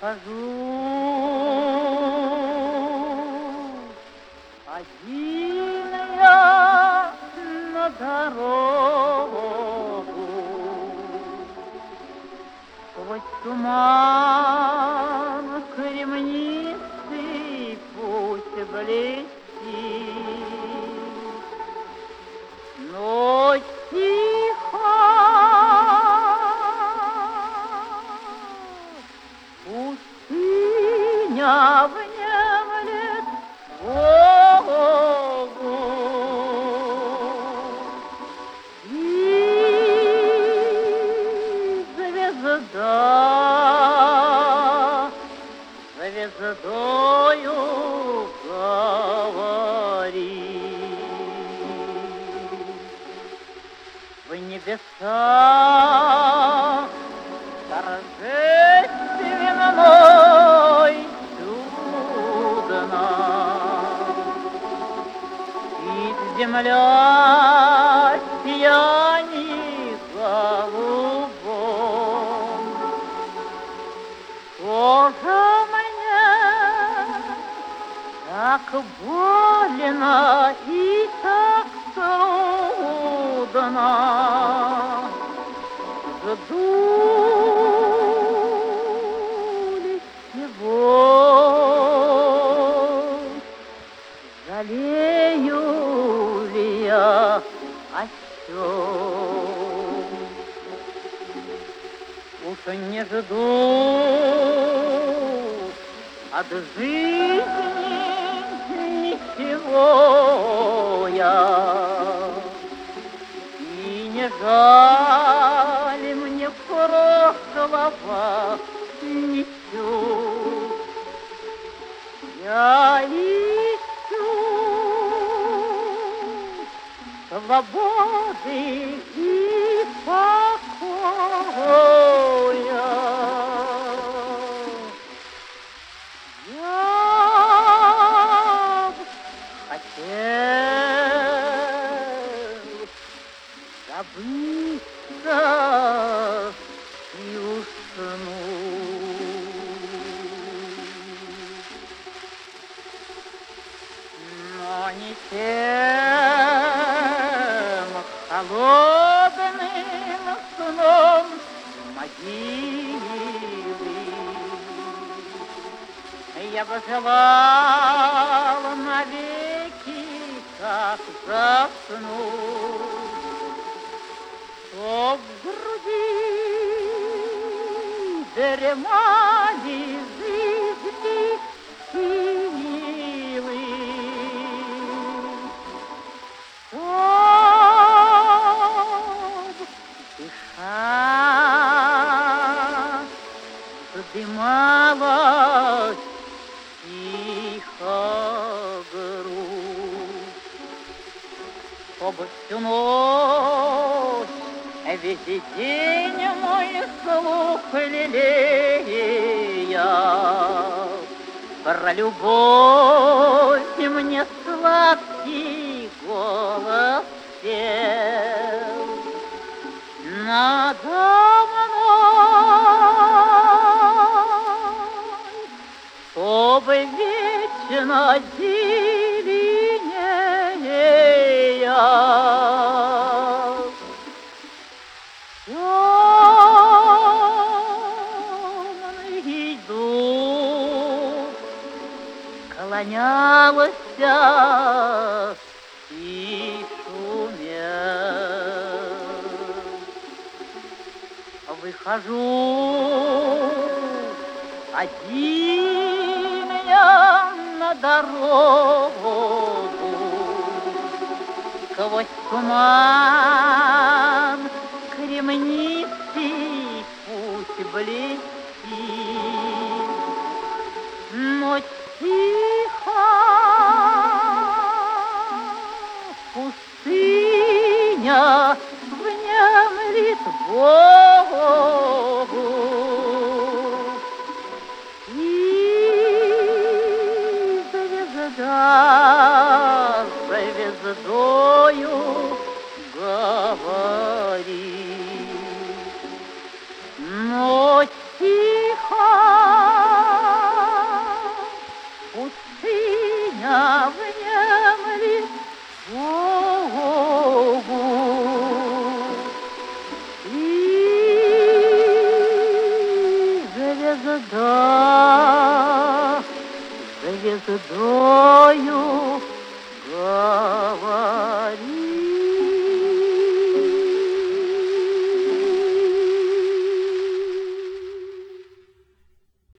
Выхожу один я на дорогу, сквозь туман кремнистый путь блестит, но тихо пустыня внемлет Богу, и звездою говорит в небесах торжественной чудно, и земля сиянит голубом. Тоже мне так больно и так трудно, жду ли всего, жалею ли я о сём. Уж не жду от жизни ничего я, и не жаль мне прошлого ничуть. Я ищу свободы и покоя. Забыться и уснуть, но не тем холодным сном могилы. Я бы желала навеки так заснуть, что в груди дремали жизни силы, чтоб душа вздымалась тихо грудь, чтобы всю ночь весь день мой слух лелея про любовь мне сладкий голос пел. Надо мной, чтобы вечно зеленея темный дух клонялся и шумел. Выхожу один я на дорогу, сквозь туман кремнистый путь блестит, но тихо пустыня внемлет Богу, и звездою говорит, но тихо звездою